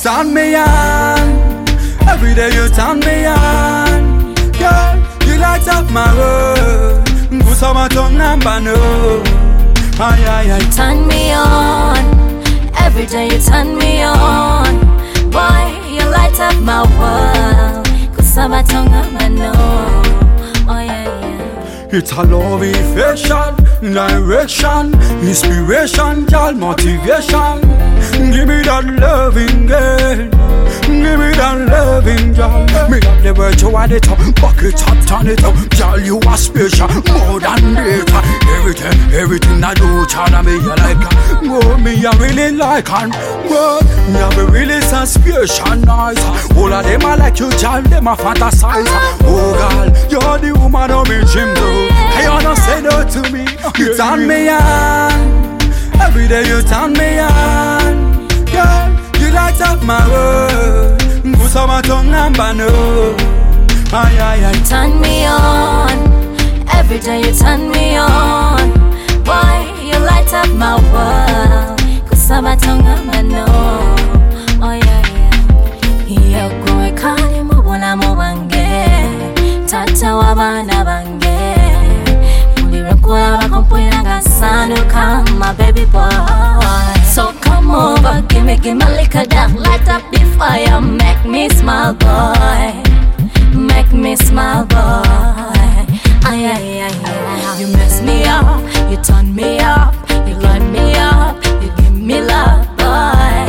turn me on. Every day you turn me on. Girl, you light up my world. Kusama tongamba no. Ay ay ay. Turn me on. Every day you turn me on. Boy, you light up my world. Kusama tongamba no. Oh yeah yeah. It's a love affection, direction, inspiration, girl, motivation. Give me that loving girl. Give me that loving girl. Me love the word you add it up, back it up, turn it up. Girl, you are special, more than data. Everything I do, China, me you like. Oh, me I really like and well, me have a really special nice. All of them I like you, girl, them I fantasize. Oh, girl, you're the woman of me dream though. Hey, you don't say no to me. You turn me on. Every day you turn me on. Girl, you light up my world. Kusama tongamba no. Ay ay ay. Turn me on. Every day you turn me on. Boy, you light up my world. Kusama tongamba no. Oh yeah yeah. Yoko ekali mubona mubange. Tata wabana bange. Mulirakola bakompoina gasanu kama baby boy. So come over, give me liquor that light up the fire. Make me smile, boy. Make me smile, boy. Ay, ay, ay, ay. You mess me up, you turn me up, you light me up, you give me love, boy.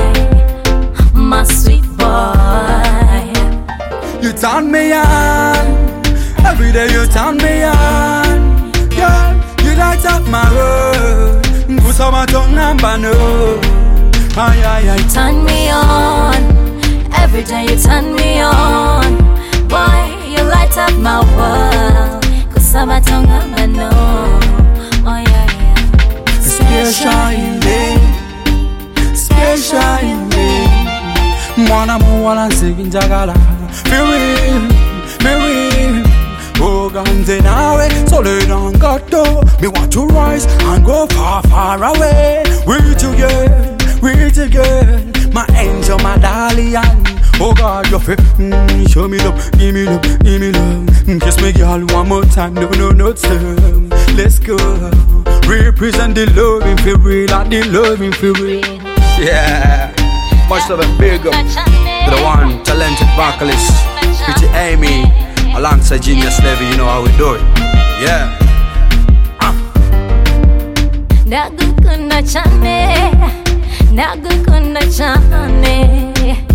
My sweet boy. You turn me on. Every day you turn me on. Girl, you light up my world. Kusama tongamba no. Ay ay ay. Turn me on. Every day you turn me on. Boy, you light up my world. Kusama tongamba no. Oh yeah yeah. Special in me. Special in me. Mwana muwala nsiginjagala. Me oh, ganze nawe, so lay down gato. Me want to rise and go far, far away. We together, my angel, my darling. Oh God, you feel, show me love, give me love, give me love. Kiss me girl one more time, no stop. Let's go, represent the loving for real, like the loving for real. Yeah, much love and big up to the one talented vocalist, Pretty Amy. Alongside Genius Levy, you know how we do it. Yeah. Nagukunda chane, nagukunda chane.